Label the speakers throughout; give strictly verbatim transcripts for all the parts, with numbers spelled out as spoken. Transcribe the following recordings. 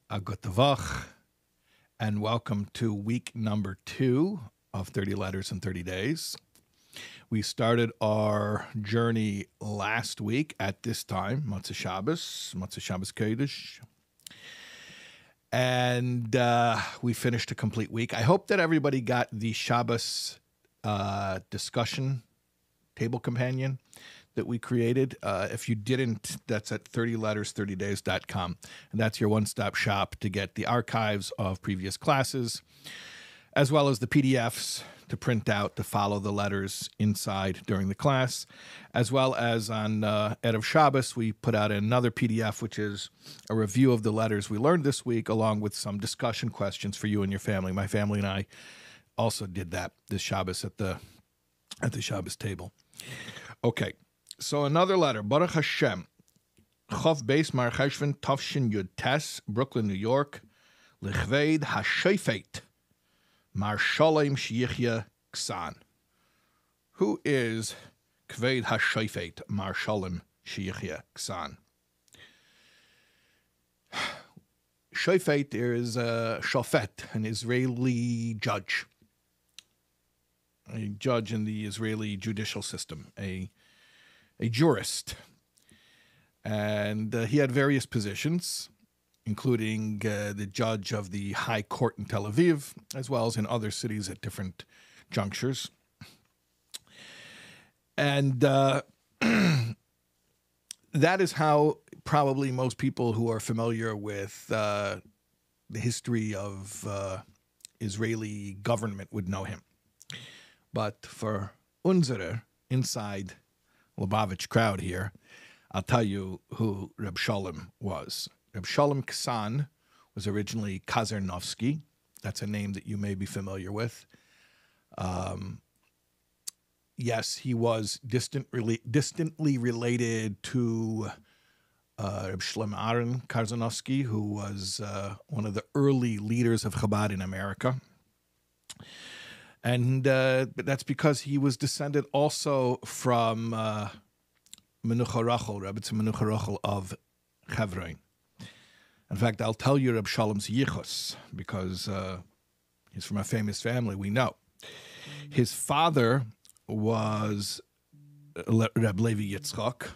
Speaker 1: A good Tavach, and welcome to week number two of thirty Letters in thirty Days. We started our journey last week at this time, Motzei Shabbos, Motzei Shabbos Kodesh, and uh, we finished a complete week. I hope that everybody got the Shabbos uh, discussion table companion that we created. Uh, if you didn't, that's at thirty letters thirty days dot com. And that's your one-stop shop to get the archives of previous classes, as well as the P D Fs to print out to follow the letters inside during the class, as well as on uh, Erev Shabbos, we put out another P D F, which is a review of the letters we learned this week, along with some discussion questions for you and your family. My family and I also did that this Shabbos at the, at the Shabbos table. Okay. So another letter, Baruch Hashem, Chof Beis Mar Cheshvan Tafshin Yud Tes, Brooklyn, New York, Lichveid HaShofet Mar Sholem Shichya Ksan. Who is Kveid HaShofet Mar Sholem Shichya Ksan? Shofet is a shofet, an Israeli judge, a judge in the Israeli judicial system, a a jurist, and uh, he had various positions, including uh, the judge of the High Court in Tel Aviv, as well as in other cities at different junctures. And uh, that is how probably most people who are familiar with uh, the history of uh, Israeli government would know him. But for unsere, inside Lubavitch crowd here, I'll tell you who Reb Sholem was. Reb Sholem Ksan was originally Kazarnovsky. That's a name that you may be familiar with. Um, yes, he was distant, rela- distantly related to uh, Reb Shlomo Aaron Kazarnovsky, who was uh, one of the early leaders of Chabad in America. And uh, but that's because he was descended also from uh, Menucha Rachel, Rebbetzin Menucha Rachel of Chevron. In fact, I'll tell you Reb Sholom's yichus, because uh, he's from a famous family we know. His father was Reb Levi Yitzchak,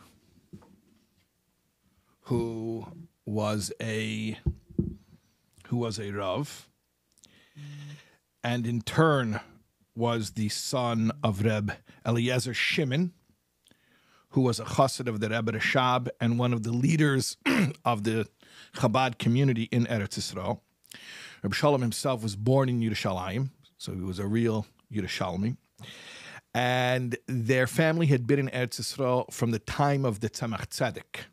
Speaker 1: who was a who was a Rav, and in turn was the son of Reb Eliezer Shimon, who was a chassid of the Rebbe Rashab and one of the leaders of the Chabad community in Eretz Yisrael. Reb Sholem himself was born in Yerushalayim, so he was a real Yerushalmi. And their family had been in Eretz Yisrael from the time of the Tzemach Tzedek.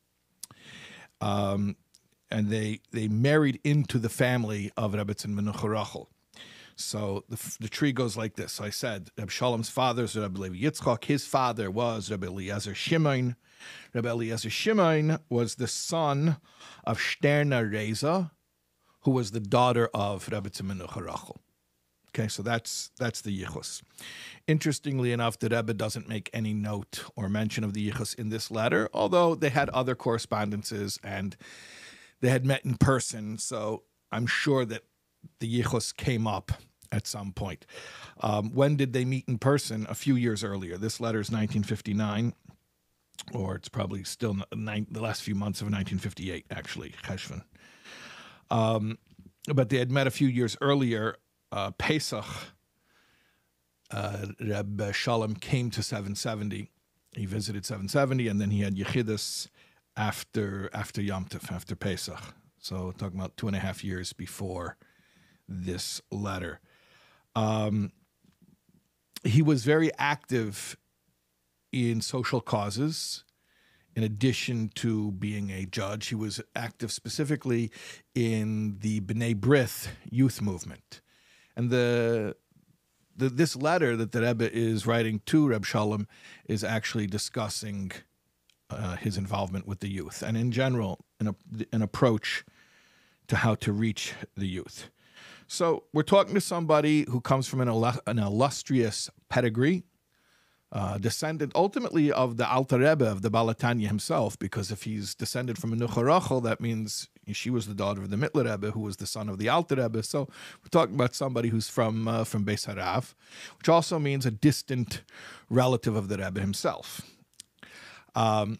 Speaker 1: Um, and they they married into the family of Rebbetzin Menucha Rachel. So the, the tree goes like this. So I said, Reb Sholom's father is Reb Levi Yitzchak. His father was Reb Eliezer Shimon. Reb Eliezer Shimon was the son of Shterna Reza, who was the daughter of Rebbetzin Menucha Rachel. Okay, so that's that's the yichus. Interestingly enough, the Rebbe doesn't make any note or mention of the yichus in this letter, although they had other correspondences and they had met in person. So I'm sure that the yichus came up at some point. Um, when did they meet in person? A few years earlier. This letter is nineteen fifty-nine, or it's probably still nine, the last few months of nineteen fifty-eight, actually, Cheshvan. Um, but they had met a few years earlier. Uh, Pesach, uh, Reb Sholem came to seven seventy. He visited seven seventy, and then he had Yechidus after after Yom Tov, after Pesach. So talking about two and a half years before this letter. Um, he was very active in social causes. In addition to being a judge, he was active specifically in the B'nai B'rith youth movement. And the, the this letter that the Rebbe is writing to Reb Sholem is actually discussing uh, his involvement with the youth, and in general, an, an approach to how to reach the youth. So we're talking to somebody who comes from an, an illustrious pedigree, uh, descendant ultimately of the Alter Rebbe, of the Baal HaTanya himself, because if he's descended from a Menucha Rachel, that means She was the daughter of the Mittler Rebbe, who was the son of the Alter Rebbe. So we're talking about somebody who's from uh, from Beis Harav, which also means a distant relative of the Rebbe himself. Um,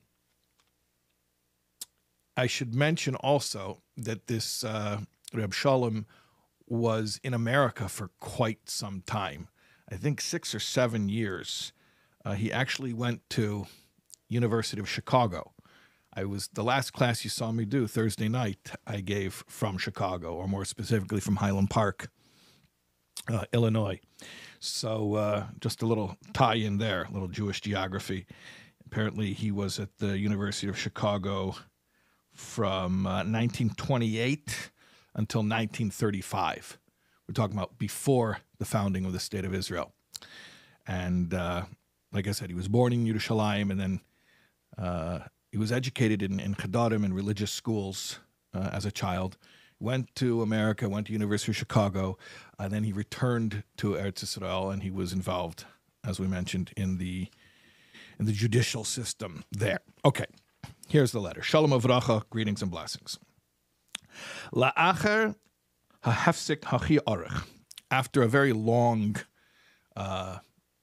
Speaker 1: I should mention also that this uh, Reb Shalom was in America for quite some time. I think six or seven years. Uh, he actually went to University of Chicago. I was the last class you saw me do Thursday night. I gave from Chicago, or more specifically from Highland Park, uh, Illinois. So uh, just a little tie-in there, a little Jewish geography. Apparently, he was at the University of Chicago from uh, nineteen twenty-eight until nineteen thirty-five. We're talking about before the founding of the State of Israel. And uh, like I said, he was born in Yerushalayim, and then uh, he was educated in, in Chadarim and religious schools uh, as a child. Went to America, went to University of Chicago, and then he returned to Eretz Yisrael, and he was involved, as we mentioned, in the in the judicial system there. Okay, here's the letter. Shalom Avracha, greetings and blessings. La'acher ha'hefsik hachi arich. After a very long uh,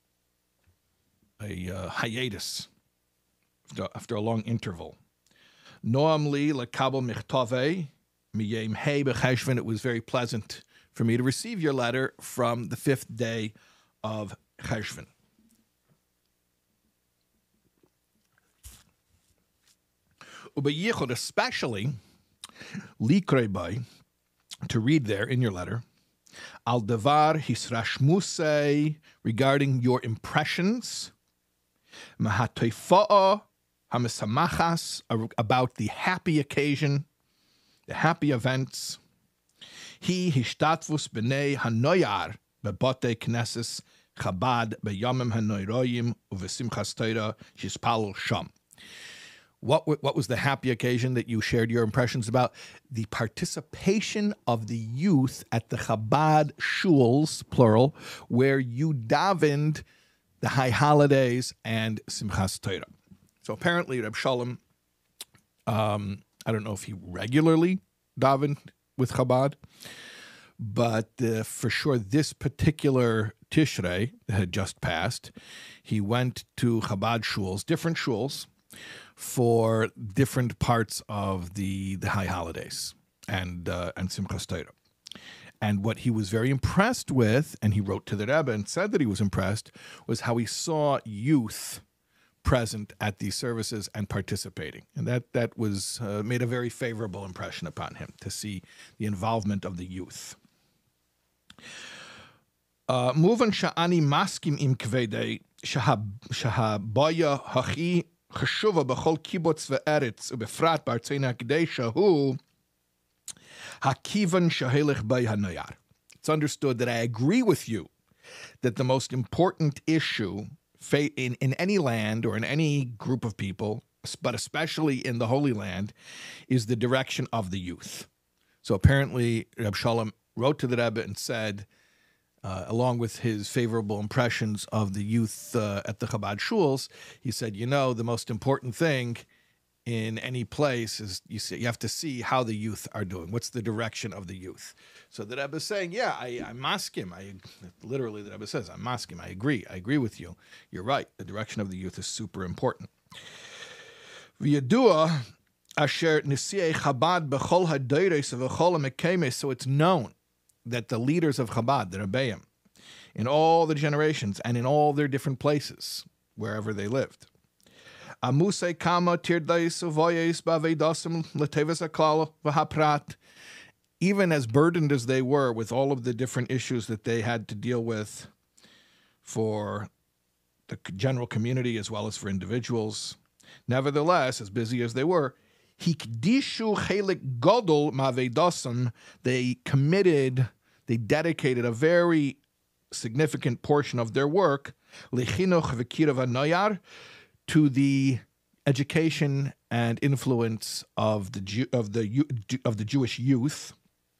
Speaker 1: a uh, hiatus, after, after a long interval. Noam li lekabel michtave miyem hei b'cheshvan. It was very pleasant for me to receive your letter from the fifth day of Cheshvan. Ubeyichud, especially likrei, to read there in your letter, al devar hisrashmusei, regarding your impressions, mahatoifa'a hamisamachas, about the happy occasion, the happy events. He hishtatvus b'nei hanoyar bebate knesses Chabad beyamim hanoyroyim uvesimchas Torah shispalul sham. What what was the happy occasion that you shared your impressions about? The participation of the youth at the Chabad shuls, plural, where you davened the high holidays and Simchas Torah. So apparently Reb Shalom, um, I don't know if he regularly davened with Chabad, but uh, for sure this particular Tishrei that had just passed, he went to Chabad shuls, different shuls, for different parts of the, the high holidays and uh, and Simchas Torah. And what he was very impressed with, and he wrote to the Rebbe and said that he was impressed, was how he saw youth present at these services and participating. And that, that was uh, made a very favorable impression upon him, to see the involvement of the youth. Muvan sha'ani maskim im kvedei shahabaya hachi cheshuva b'chol kibbutz ve'eretz ubefrat b'artzei hakdesha hu hakivan shahelech bei hanoyar. It's understood that I agree with you that the most important issue in, in any land or in any group of people, but especially in the Holy Land, is the direction of the youth. So apparently Reb Shalom wrote to the Rebbe and said, Uh, along with his favorable impressions of the youth uh, at the Chabad shuls, he said, you know, the most important thing in any place is you see, you have to see how the youth are doing. What's the direction of the youth? So the Rebbe is saying, yeah, I, I'm maskim. I, literally, the Rebbe says, I'm maskim. I agree. I agree with you. You're right. The direction of the youth is super important. V'yadua asher nisiei Chabad b'chol hadeires v'chol hamekemes. So it's known that the leaders of Chabad, the Rebbeim, in all the generations and in all their different places, wherever they lived, Amuse kama tirdais uvoyes ba'veidasim leteves haklal v'haprat, even as burdened as they were with all of the different issues that they had to deal with for the general community as well as for individuals, nevertheless, as busy as they were, Hikdishu chelik godol ma'veidasim, they committed, they dedicated a very significant portion of their work, lechinuch v'kirav hanoyar, to the education and influence of the Jew, of the of the Jewish youth.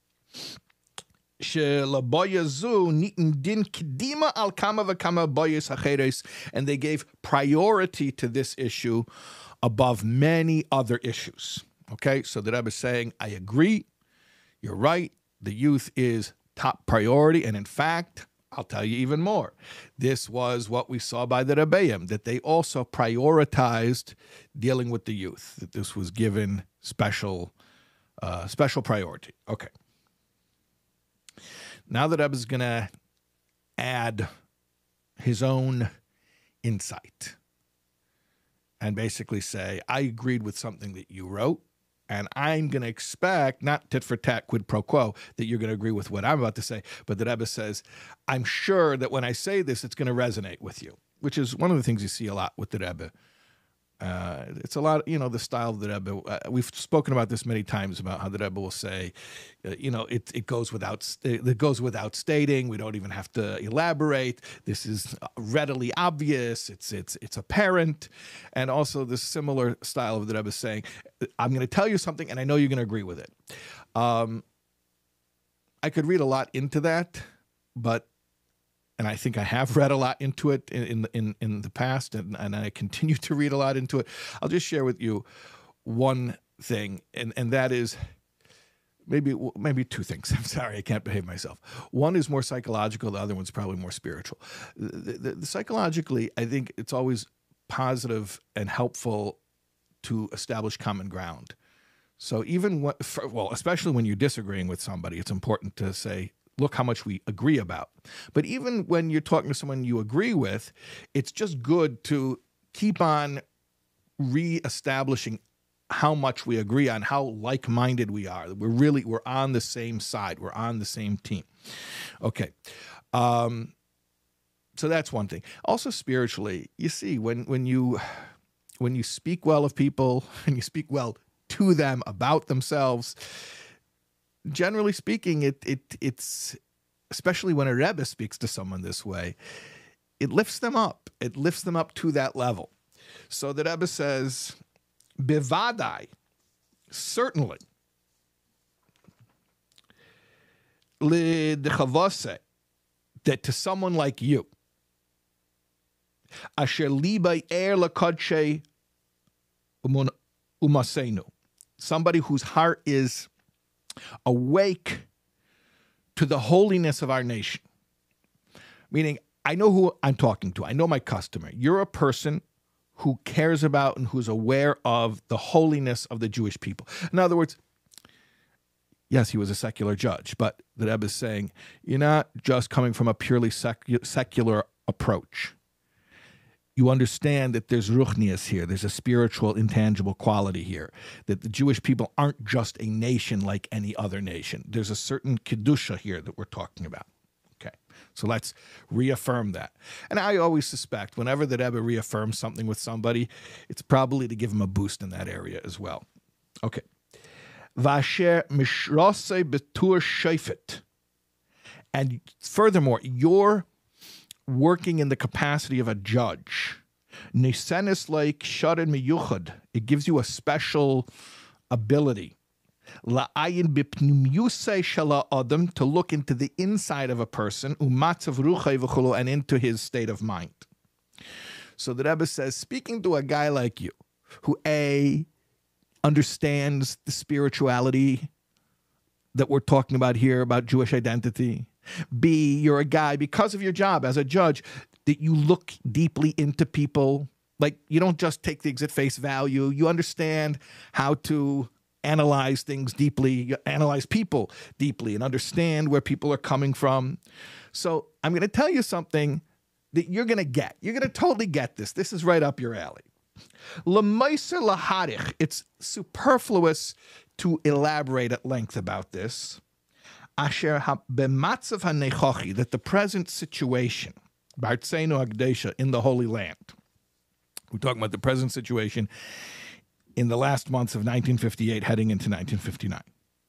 Speaker 1: And they gave priority to this issue above many other issues. Okay, so the Rebbe is saying, I agree, you're right, the youth is top priority, and in fact, I'll tell you even more. This was what we saw by the Rebbeim, that they also prioritized dealing with the youth, that this was given special uh, special priority. Okay. Now the Rebbe is going to add his own insight and basically say, I agreed with something that you wrote, and I'm going to expect, not tit for tat, quid pro quo, that you're going to agree with what I'm about to say. But the Rebbe says, I'm sure that when I say this, it's going to resonate with you, which is one of the things you see a lot with the Rebbe. Uh, it's a lot, you know, the style of the Rebbe. Uh, we've spoken about this many times about how the Rebbe will say, uh, you know, it it goes without it goes without stating. We don't even have to elaborate. This is readily obvious. It's it's it's apparent, and also the similar style of the Rebbe saying, I'm going to tell you something, and I know you're going to agree with it. Um, I could read a lot into that, but. And I think I have read a lot into it in in in the past, and, and I continue to read a lot into it. I'll just share with you one thing, and, and that is maybe maybe two things. I'm sorry, I can't behave myself. One is more psychological. The other one's probably more spiritual. The, the, the psychologically, I think it's always positive and helpful to establish common ground. So even what, for, well, especially when you're disagreeing with somebody, it's important to say, look how much we agree about. But even when you're talking to someone you agree with, it's just good to keep on reestablishing how much we agree on, how like-minded we are. We're really, we're on the same side. We're on the same team. Okay. Um, so that's one thing. Also spiritually, you see, when, when you, when you speak well of people and you speak well to them about themselves, generally speaking, it it it's especially when a Rebbe speaks to someone this way, it lifts them up. It lifts them up to that level. So the Rebbe says, "Bivadai, certainly, lidchavose, that to someone like you, asher libay er lakadshe umasenu, somebody whose heart is awake to the holiness of our nation." Meaning, I know who I'm talking to. I know my customer. You're a person who cares about and who's aware of the holiness of the Jewish people. In other words, yes, he was a secular judge, but the Rebbe is saying, you're not just coming from a purely secu- secular approach. You understand that there's ruchnias here. There's a spiritual, intangible quality here. That the Jewish people aren't just a nation like any other nation. There's a certain kedusha here that we're talking about. Okay, so let's reaffirm that. And I always suspect whenever the Rebbe reaffirms something with somebody, it's probably to give him a boost in that area as well. Okay. Vasher mishrase betur shefet. And furthermore, your working in the capacity of a judge, nisenis like sharin miyuchad, it gives you a special ability, la'ayin bipnumyusei shala adam, to look into the inside of a person, umatzav ruchay v'chulu, and into his state of mind. So the Rebbe says, speaking to a guy like you, who A, understands the spirituality that we're talking about here, about Jewish identity, B, you're a guy, because of your job as a judge, that you look deeply into people. Like, you don't just take things at face value. You understand how to analyze things deeply, analyze people deeply, and understand where people are coming from. So I'm going to tell you something that you're going to get. You're going to totally get this. This is right up your alley. L'maiser laharich. It's superfluous to elaborate at length about this. Asher b'matzav hanechachi, that the present situation, b'artzeinu hagdesha, in the Holy Land. We're talking about the present situation in the last months of nineteen fifty-eight, heading into nineteen fifty-nine.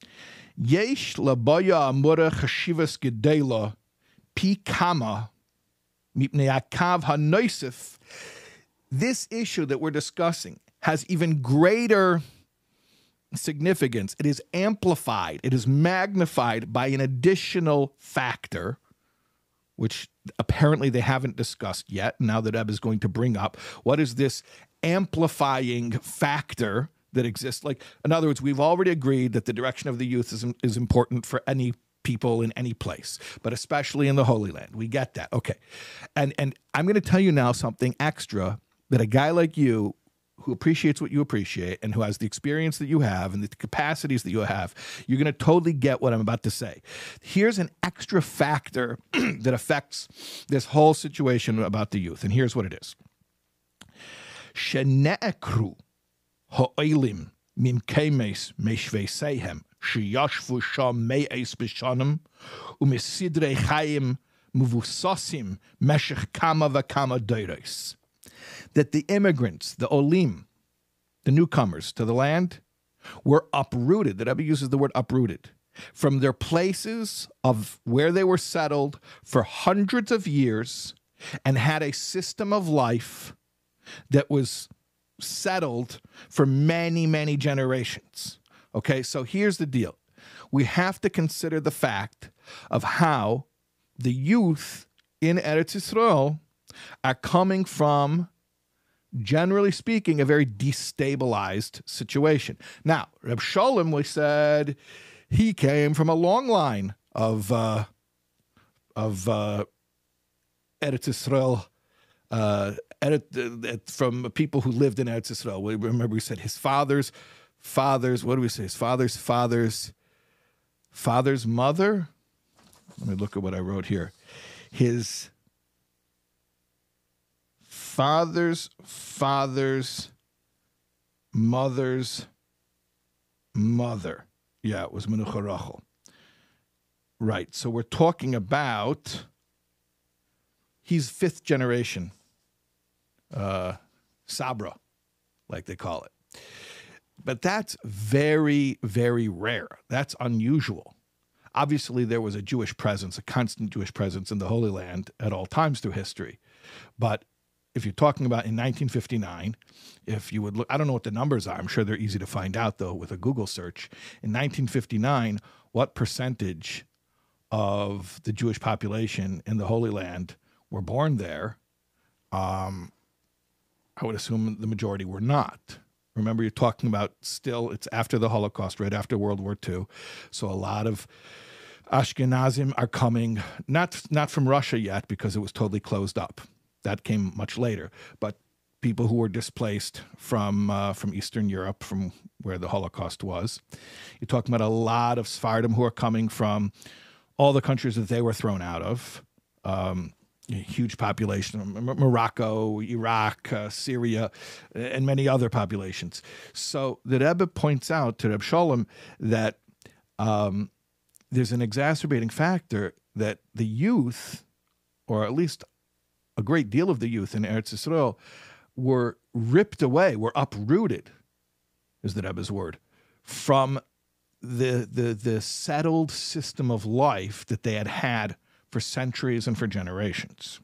Speaker 1: Yesh labaya amura chashivas gedela pi kama mipnei akav hanoisif. This issue that we're discussing has even greater significance. It is amplified. It is magnified by an additional factor, which apparently they haven't discussed yet. Now that Eb is going to bring up, what is this amplifying factor that exist. Like, in other words, we've already agreed that the direction of the youth is, is important for any people in any place, but especially in the Holy Land. We get that. Okay. And, and I'm going to tell you now something extra that a guy like you who appreciates what you appreciate and who has the experience that you have and the capacities that you have, you're going to totally get what I'm about to say. Here's an extra factor that affects this whole situation about the youth. And here's what it is. Shene'ekru ha'olim mimkemes meshveisehem sheyashvu sham me'es b'shanim u'mesidrei chayim muvusasim meshech kama v'kama doros. That the immigrants, the olim, the newcomers to the land, were uprooted. The Rebbe uses the word uprooted from their places of where they were settled for hundreds of years and had a system of life that was settled for many, many generations. Okay, so here's the deal. We have to consider the fact of how the youth in Eretz Yisrael are coming from, generally speaking, a very destabilized situation. Now, Reb Sholem, we said, he came from a long line of uh, of uh, Eretz Yisrael, uh, Eretz, from people who lived in Eretz Yisrael. We remember we said his father's father's, what do we say? His father's father's father's mother? Let me look at what I wrote here. His father's father's mother's mother. Yeah, it was Menucha Rachel. Right. So we're talking about, he's fifth generation uh, Sabra, like they call it. But that's very, very rare. That's unusual. Obviously, there was a Jewish presence, a constant Jewish presence in the Holy Land at all times through history. But if you're talking about in nineteen fifty-nine, if you would look, I don't know what the numbers are. I'm sure they're easy to find out, though, with a Google search. In nineteen fifty-nine, what percentage of the Jewish population in the Holy Land were born there? Um, I would assume the majority were not. Remember, you're talking about still, it's after the Holocaust, right after World War Two. So a lot of Ashkenazim are coming, not, not from Russia yet, because it was totally closed up. That came much later. But people who were displaced from uh, from Eastern Europe, from where the Holocaust was. You're talking about a lot of Sephardim who are coming from all the countries that they were thrown out of. Um, a huge population, Morocco, Iraq, uh, Syria, and many other populations. So the Rebbe points out to Reb Sholem that um, there's an exacerbating factor that the youth, or at least a great deal of the youth in Eretz Yisrael, were ripped away, were uprooted, is the Rebbe's word, from the, the, the settled system of life that they had had for centuries and for generations.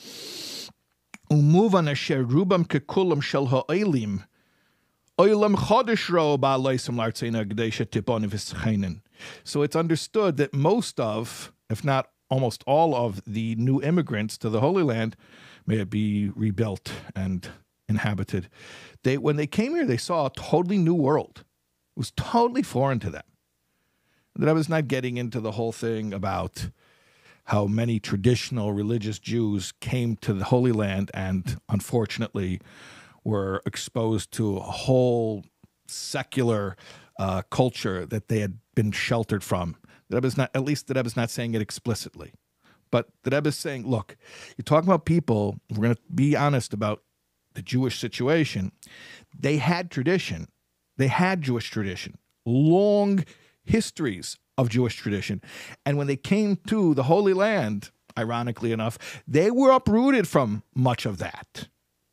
Speaker 1: Umuvan asher rubam kekulam shel ha'olim oilam chodesh ro ba'aloisam l'artzeina g'deisha tipon v'scheinen. So it's understood that most of, if not almost all of the new immigrants to the Holy Land, may it be rebuilt and inhabited, they when they came here, they saw a totally new world. It was totally foreign to them. That I was not getting into the whole thing about how many traditional religious Jews came to the Holy Land and unfortunately were exposed to a whole secular uh, culture that they had been sheltered from. The Rebbe is not, at least the Rebbe is not saying it explicitly. But the Rebbe is saying, look, you're talking about people, we're going to be honest about the Jewish situation. They had tradition. They had Jewish tradition. Long histories of Jewish tradition. And when they came to the Holy Land, ironically enough, they were uprooted from much of that.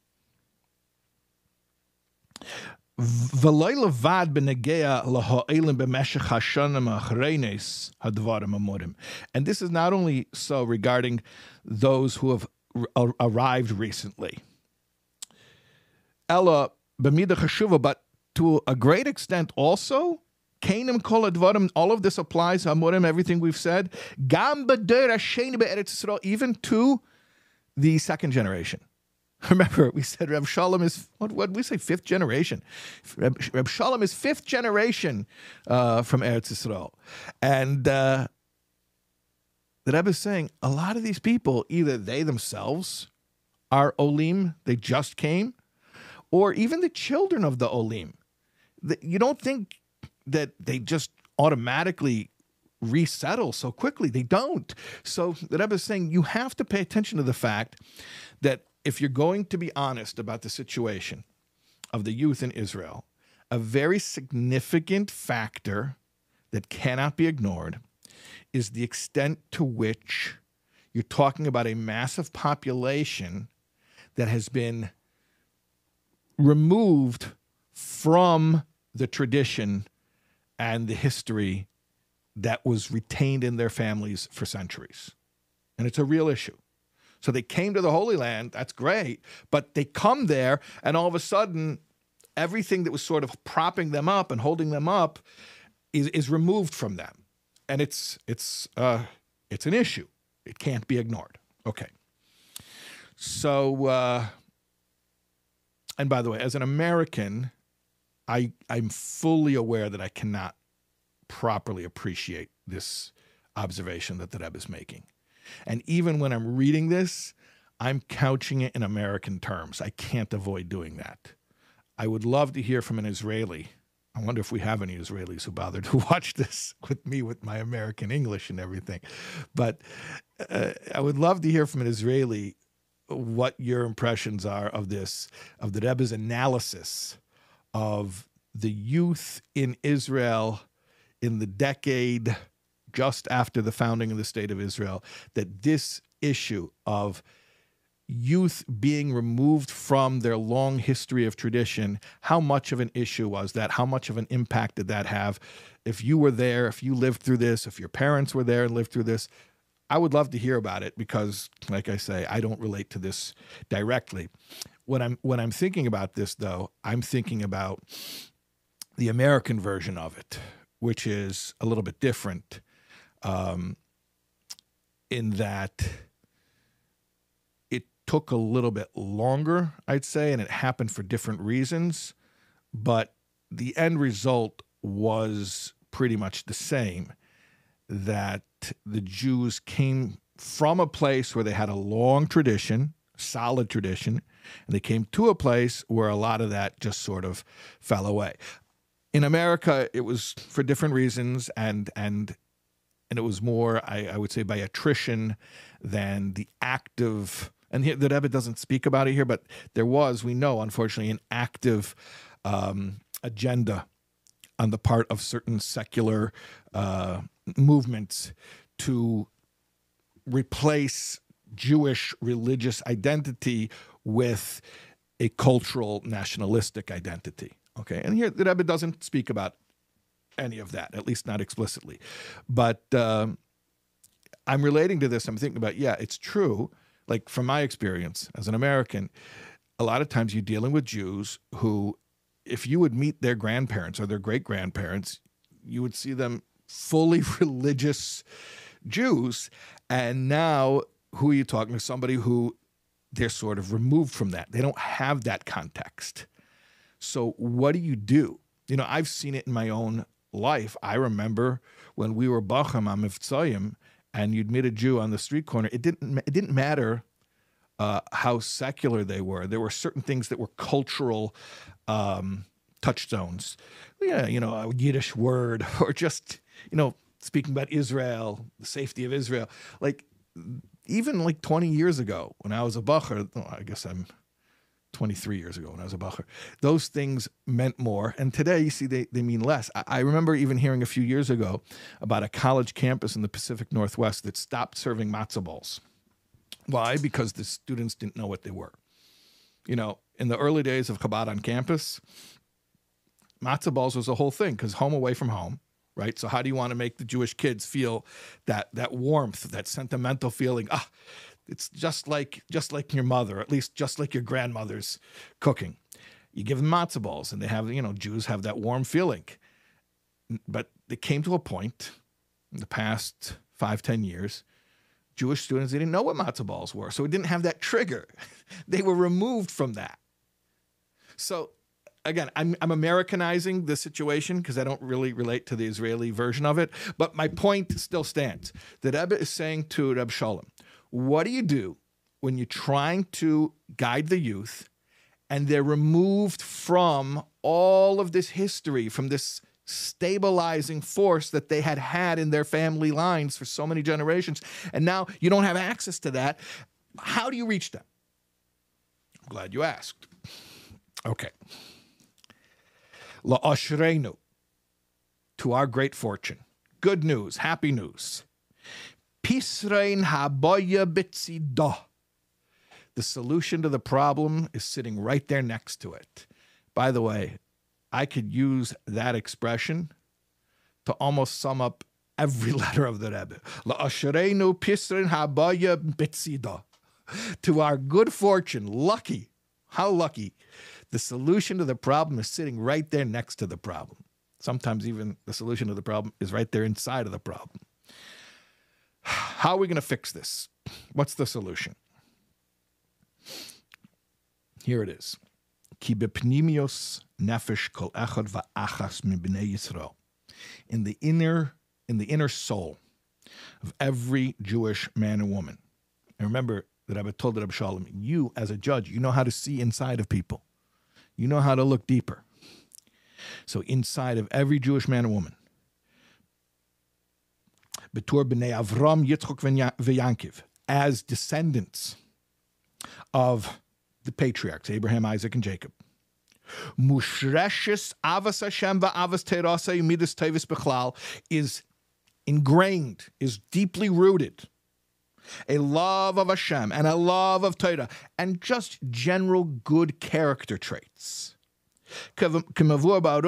Speaker 1: And this is not only so regarding those who have arrived recently, Ella b'midah chashuva, but to a great extent also, Kainim kol advarim, all of this applies, Hamurim, everything we've said, gam b'der hasheni be'eretz Yisrael, even to the second generation. Remember, we said Reb Shalom is, what did we say, fifth generation? Reb, Reb Shalom is fifth generation uh, from Eretz Yisrael. And uh, the Rebbe is saying a lot of these people, either they themselves are Olim, they just came, or even the children of the Olim. The, you don't think that they just automatically resettle so quickly. They don't. So the Rebbe is saying you have to pay attention to the fact that if you're going to be honest about the situation of the youth in Israel, a very significant factor that cannot be ignored is the extent to which you're talking about a massive population that has been removed from the tradition and the history that was retained in their families for centuries. And it's a real issue. So they came to the Holy Land, that's great, but they come there and all of a sudden everything that was sort of propping them up and holding them up is, is removed from them. And it's it's uh, it's an issue. It can't be ignored. Okay. So, uh, and by the way, as an American, I I'm fully aware that I cannot properly appreciate this observation that the Rebbe is making. And even when I'm reading this, I'm couching it in American terms. I can't avoid doing that. I would love to hear from an Israeli. I wonder if we have any Israelis who bother to watch this with me with my American English and everything. But uh, I would love to hear from an Israeli what your impressions are of this, of the Rebbe's analysis of the youth in Israel in the decade just after the founding of the State of Israel, that this issue of youth being removed from their long history of tradition, how much of an issue was that? How much of an impact did that have? If you were there, if you lived through this, if your parents were there and lived through this, I would love to hear about it because, like I say, I don't relate to this directly. When I'm, when I'm thinking about this, though, I'm thinking about the American version of it, which is a little bit different. Um, in that it took a little bit longer, I'd say, and it happened for different reasons, but the end result was pretty much the same, that the Jews came from a place where they had a long tradition, solid tradition, and they came to a place where a lot of that just sort of fell away. In America, it was for different reasons, and and And it was more, I, I would say, by attrition than the active, and here, the Rebbe doesn't speak about it here, but there was, we know, unfortunately, an active um, agenda on the part of certain secular uh, movements to replace Jewish religious identity with a cultural nationalistic identity. Okay, and here the Rebbe doesn't speak about any of that, at least not explicitly. But um, I'm relating to this. I'm thinking about, yeah, it's true. Like from my experience as an American, a lot of times you're dealing with Jews who, if you would meet their grandparents or their great-grandparents, you would see them fully religious Jews. And now who are you talking to? Somebody who they're sort of removed from that. They don't have that context. So what do you do? You know, I've seen it in my own life. I remember when we were Bacham on Mivtzayim and you'd meet a Jew on the street corner, it didn't it didn't matter uh, how secular they were. There were certain things that were cultural um, touchstones. Yeah, you know, a Yiddish word or just, you know, speaking about Israel, the safety of Israel. Like even like twenty years ago when I was a Bacher, oh, I guess I'm twenty-three years ago when I was a Bacher, those things meant more. And today, you see, they, they mean less. I, I remember even hearing a few years ago about a college campus in the Pacific Northwest that stopped serving matzo balls. Why? Because the students didn't know what they were. You know, in the early days of Chabad on campus, matzo balls was a whole thing because home away from home, right? So how do you want to make the Jewish kids feel that that warmth, that sentimental feeling? Ah, it's just like just like your mother, at least just like your grandmother's cooking. You give them matzo balls, and they have, you know, Jews have that warm feeling. But it came to a point in the past five, ten years, Jewish students, they didn't know what matzo balls were, so it didn't have that trigger. They were removed from that. So again, I'm, I'm Americanizing the situation because I don't really relate to the Israeli version of it, but my point still stands. The Rebbe is saying to Reb Shalom, what do you do when you're trying to guide the youth and they're removed from all of this history, from this stabilizing force that they had had in their family lines for so many generations, and now you don't have access to that? How do you reach them? I'm glad you asked. Okay. La'ashrenu, to our great fortune. Good news, happy news. Pisrein haboya bitzidah. The solution to the problem is sitting right there next to it. By the way, I could use that expression to almost sum up every letter of the Rebbe. La'ashrenu pisrein haboya bitzidah. To our good fortune, lucky, how lucky, the solution to the problem is sitting right there next to the problem. Sometimes even the solution to the problem is right there inside of the problem. How are we going to fix this? What's the solution? Here it is. Ki bepnimios nefesh kol echad va'achas mibnei Yisrael. In the inner, in the inner soul of every Jewish man and woman. And remember that I've told Reb Shalom, you as a judge, you know how to see inside of people. You know how to look deeper. So inside of every Jewish man and woman, Betur b'nei Avram, Yitzchok v'Yankiv, as descendants of the patriarchs, Abraham, Isaac, and Jacob. Mushreshes avas Hashem va'avas teirasa yumidas tevis b'chlal is ingrained, is deeply rooted. A love of Hashem and a love of Torah and just general good character traits. And this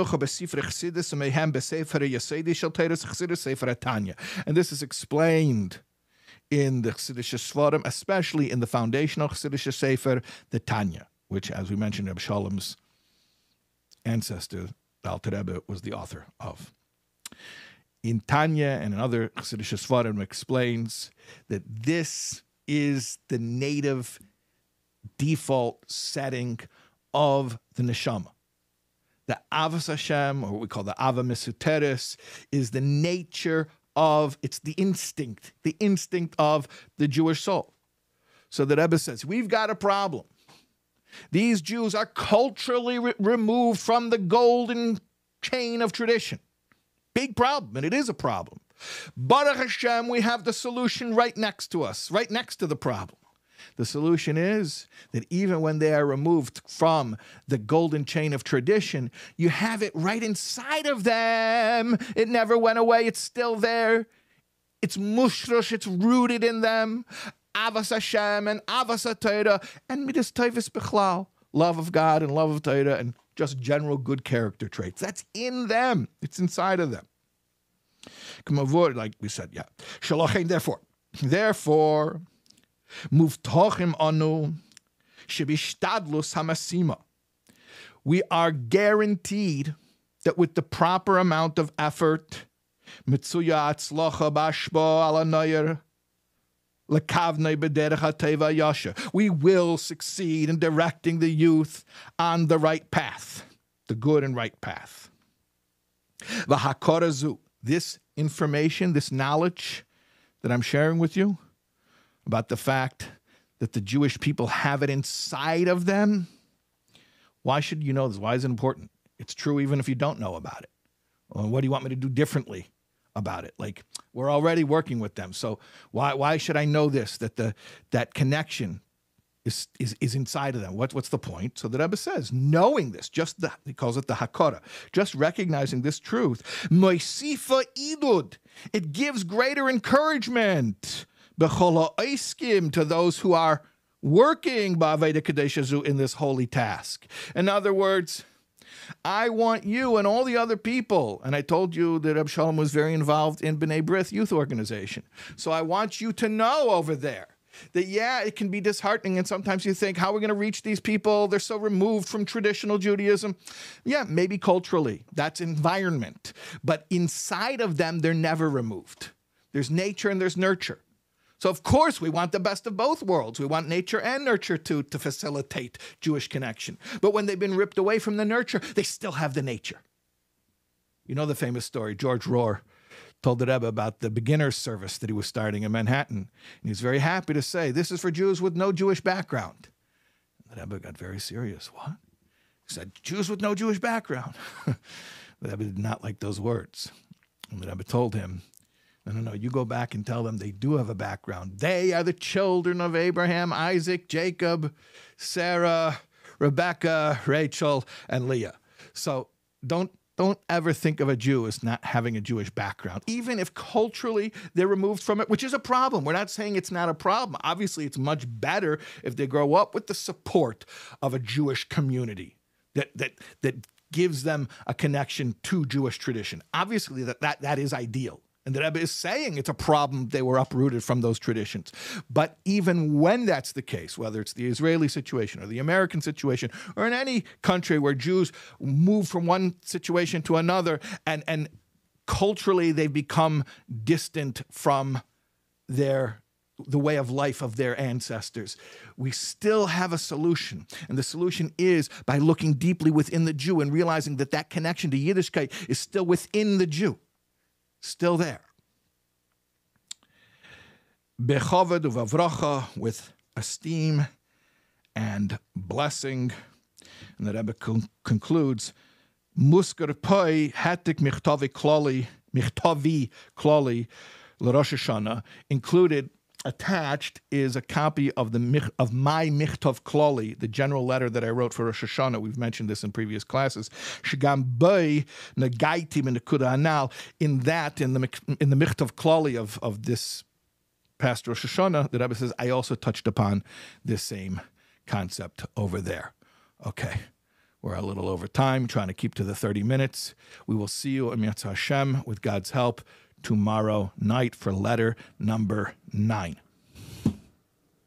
Speaker 1: is explained in the Chassidish Svarim, especially in the foundational Chassidish Sefer, the Tanya, which, as we mentioned, Reb Shalom's ancestor, the Alter Rebbe, was the author of. In Tanya and in other Chassidish Svarim explains that this is the native default setting of the neshama. The Avas Hashem, or what we call the Ava Mesuteres, is the nature of, it's the instinct, the instinct of the Jewish soul. So the Rebbe says, we've got a problem. These Jews are culturally re- removed from the golden chain of tradition. Big problem, and it is a problem. Baruch Hashem, we have the solution right next to us, right next to the problem. The solution is that even when they are removed from the golden chain of tradition, you have it right inside of them. It never went away. It's still there. It's mushrosh. It's rooted in them. Avas Hashem and Avas Torah and midas tevis b'chlal. Love of God and love of Torah and just general good character traits. That's in them. It's inside of them. Like we said, yeah. Shalochein, therefore. Therefore, muvtochim anu shebishtadlus hamasima. We are guaranteed that with the proper amount of effort, mitzuya atzlocha bashbo ala noyer, we will succeed in directing the youth on the right path, the good and right path. This information, this knowledge that I'm sharing with you about the fact that the Jewish people have it inside of them, why should you know this? Why is it important? It's true even if you don't know about it. Well, what do you want me to do differently about it? Like, we're already working with them, so why why should I know this? That the that connection is is is inside of them. What what's the point? So the Rebbe says, knowing this, just the, he calls it the hakara, just recognizing this truth, moisifa idud, it gives greater encouragement b'chol ha'oskim to those who are working ba'aveda kadeshazu in this holy task. In other words, I want you and all the other people, and I told you that Reb Shalom was very involved in B'nai B'rith youth organization. So I want you to know over there that, yeah, it can be disheartening, and sometimes you think, how are we going to reach these people? They're so removed from traditional Judaism. Yeah, maybe culturally. That's environment. But inside of them, they're never removed. There's nature and there's nurture. So, of course, we want the best of both worlds. We want nature and nurture to, to facilitate Jewish connection. But when they've been ripped away from the nurture, they still have the nature. You know the famous story. George Rohr told the Rebbe about the beginner's service that he was starting in Manhattan. And he's very happy to say, this is for Jews with no Jewish background. And the Rebbe got very serious. What? He said, Jews with no Jewish background. The Rebbe did not like those words. And the Rebbe told him, no, no, no, you go back and tell them they do have a background. They are the children of Abraham, Isaac, Jacob, Sarah, Rebecca, Rachel, and Leah. So don't don't ever think of a Jew as not having a Jewish background, even if culturally they're removed from it, which is a problem. We're not saying it's not a problem. Obviously, it's much better if they grow up with the support of a Jewish community that that that gives them a connection to Jewish tradition. Obviously, that that, that is ideal. And the Rebbe is saying it's a problem they were uprooted from those traditions. But even when that's the case, whether it's the Israeli situation or the American situation, or in any country where Jews move from one situation to another, and, and culturally they become distant from their the way of life of their ancestors, we still have a solution. And the solution is by looking deeply within the Jew and realizing that that connection to Yiddishkeit is still within the Jew. Still there. Bechavod uvavracha, with esteem and blessing. And the Rebbe con- concludes, Muskar poi hatik michtavi klali, michtavi klali l'Rosh Hashanah, included, attached, is a copy of the of my Michtav Klali, the general letter that I wrote for Rosh Hashanah. We've mentioned this in previous classes. Shagam boi negaitim in the Kuda Anal. In that, in the in the Michtav Klali of of this past Rosh Hashanah, the Rebbe says I also touched upon this same concept over there. Okay, we're a little over time, trying to keep to the thirty minutes. We will see you, Amiatz Hashem, with God's help, tomorrow night for letter number nine.